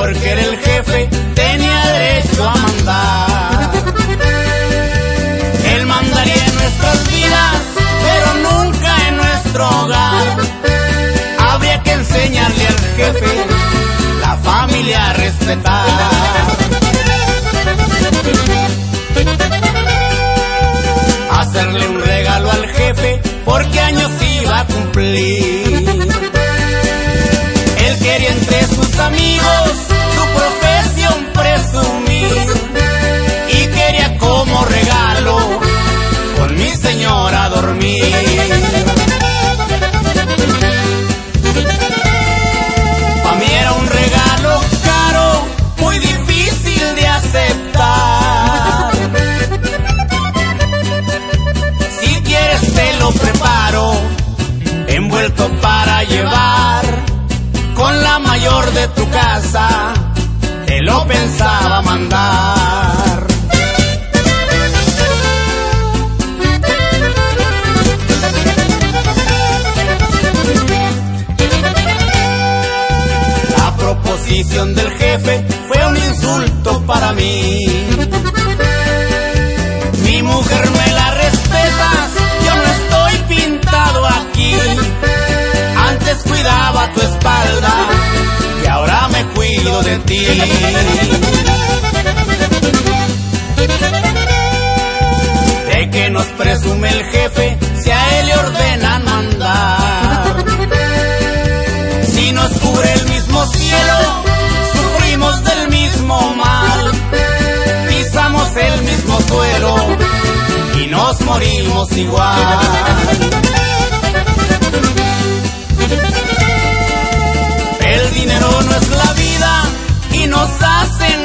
porque era el jefe, tenía derecho a mandar. Él mandaría en nuestras vidas, pero nunca en nuestro hogar. Habría que enseñarle al jefe la familia a respetar. Hacerle un regalo al jefe porque años iba a cumplir. Él quería entre sus amigos su profesión presumir y quería como regalo con mi señora dormir. Pa' mí era un regalo caro, muy difícil de aceptar. Si quieres te lo preparo, envuelto para llevar. Con la mayor de tu casa te lo pensaba mandar. La proposición del jefe fue un insulto para mí. Mi mujer me la respetas, yo no estoy pintado aquí. Antes cuidaba tu espalda y ahora me cuido de ti. De que nos presume el jefe si a él le ordenan mandar. Si nos cubre el mismo cielo, sufrimos del mismo mal. Pisamos el mismo suelo y nos morimos igual. El dinero no es la vida y nos hacen